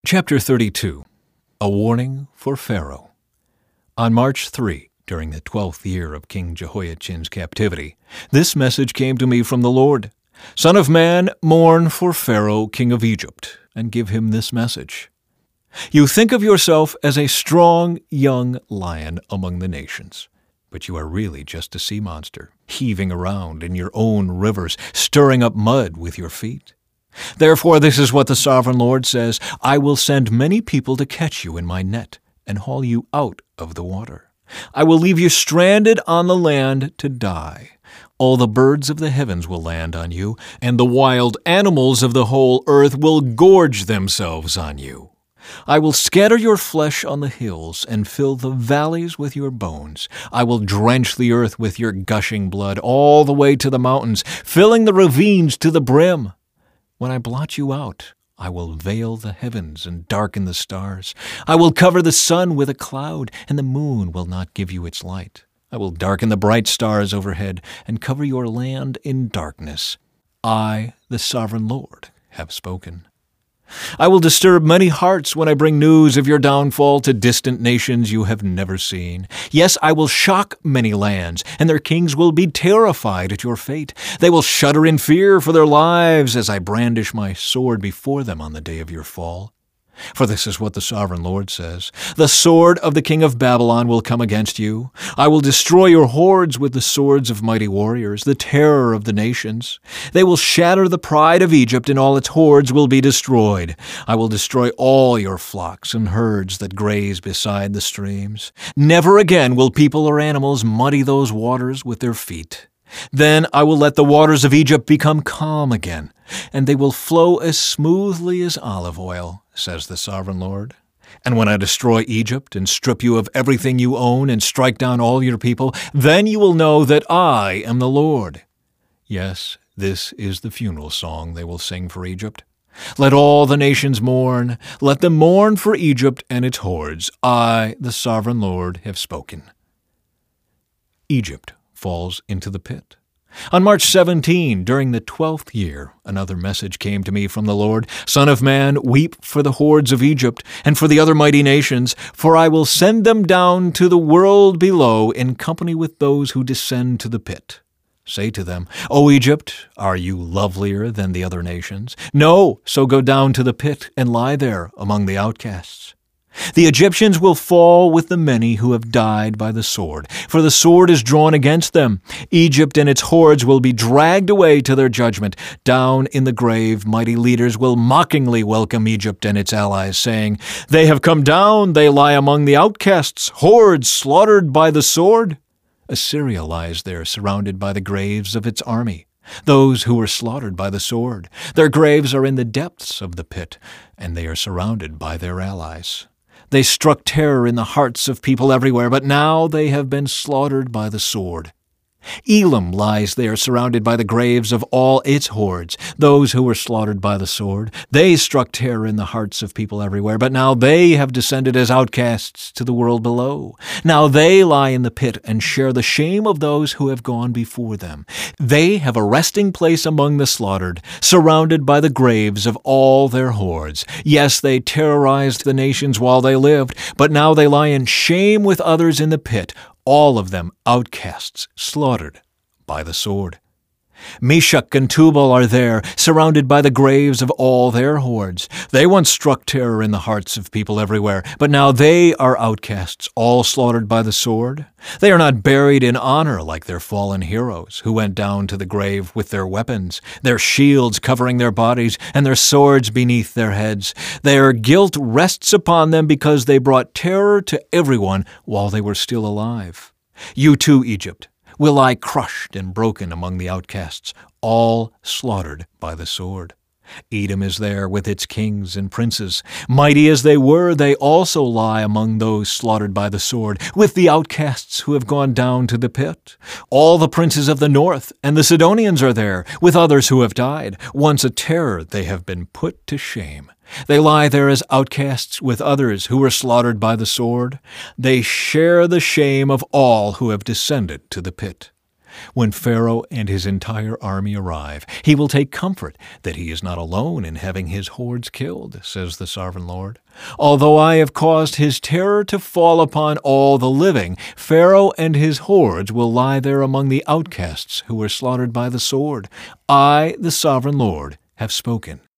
Chapter 32. A Warning for Pharaoh. On March 3, during the 12th year of King Jehoiachin's captivity, this message came to me from the Lord. Son of man, mourn for Pharaoh, king of Egypt, and give him this message. You think of yourself as a strong young lion among the nations, but you are really just a sea monster, heaving around in your own rivers, stirring up mud with your feet. Therefore, this is what the sovereign Lord says: I will send many people to catch you in my net and haul you out of the water. I will leave you stranded on the land to die. All the birds of the heavens will land on you, and the wild animals of the whole earth will gorge themselves on you. I will scatter your flesh on the hills and fill the valleys with your bones. I will drench the earth with your gushing blood all the way to the mountains, filling the ravines to the brim. When I blot you out, I will veil the heavens and darken the stars. I will cover the sun with a cloud, and the moon will not give you its light. I will darken the bright stars overhead and cover your land in darkness. I, the sovereign Lord, have spoken. I will disturb many hearts when I bring news of your downfall to distant nations you have never seen. Yes, I will shock many lands, and their kings will be terrified at your fate. They will shudder in fear for their lives as I brandish my sword before them on the day of your fall. For this is what the sovereign Lord says: the sword of the king of Babylon will come against you. I will destroy your hordes with the swords of mighty warriors, the terror of the nations. They will shatter the pride of Egypt, and all its hordes will be destroyed. I will destroy all your flocks and herds that graze beside the streams. Never again will people or animals muddy those waters with their feet. Then I will let the waters of Egypt become calm again, and they will flow as smoothly as olive oil, says the sovereign Lord. And when I destroy Egypt and strip you of everything you own and strike down all your people, then you will know that I am the Lord. Yes, this is the funeral song they will sing for Egypt. Let all the nations mourn. Let them mourn for Egypt and its hordes. I, the sovereign Lord, have spoken. Egypt falls into the pit. On March 17, during the 12th year, another message came to me from the Lord. Son of man, weep for the hordes of Egypt and for the other mighty nations, for I will send them down to the world below in company with those who descend to the pit. Say to them, O Egypt, are you lovelier than the other nations? No, so go down to the pit and lie there among the outcasts. The Egyptians will fall with the many who have died by the sword, for the sword is drawn against them. Egypt and its hordes will be dragged away to their judgment. Down in the grave, mighty leaders will mockingly welcome Egypt and its allies, saying, They have come down, they lie among the outcasts, hordes slaughtered by the sword. Assyria lies there, surrounded by the graves of its army, those who were slaughtered by the sword. Their graves are in the depths of the pit, and they are surrounded by their allies. They struck terror in the hearts of people everywhere, but now they have been slaughtered by the sword. Elam lies there surrounded by the graves of all its hordes, those who were slaughtered by the sword. They struck terror in the hearts of people everywhere, but now they have descended as outcasts to the world below. Now they lie in the pit and share the shame of those who have gone before them. They have a resting place among the slaughtered, surrounded by the graves of all their hordes. Yes, they terrorized the nations while they lived, but now they lie in shame with others in the pit, all of them outcasts, slaughtered by the sword. Meshach and Tubal are there, surrounded by the graves of all their hordes. They once struck terror in the hearts of people everywhere, but now they are outcasts, all slaughtered by the sword. They are not buried in honor like their fallen heroes, who went down to the grave with their weapons, their shields covering their bodies, and their swords beneath their heads. Their guilt rests upon them because they brought terror to everyone while they were still alive. You too, Egypt, will lie crushed and broken among the outcasts, all slaughtered by the sword. Edom is there with its kings and princes. Mighty as they were, they also lie among those slaughtered by the sword, with the outcasts who have gone down to the pit. All the princes of the north and the Sidonians are there, with others who have died. Once a terror, they have been put to shame. They lie there as outcasts with others who were slaughtered by the sword. They share the shame of all who have descended to the pit. When Pharaoh and his entire army arrive, he will take comfort that he is not alone in having his hordes killed, says the sovereign Lord. Although I have caused his terror to fall upon all the living, Pharaoh and his hordes will lie there among the outcasts who were slaughtered by the sword. I, the sovereign Lord, have spoken.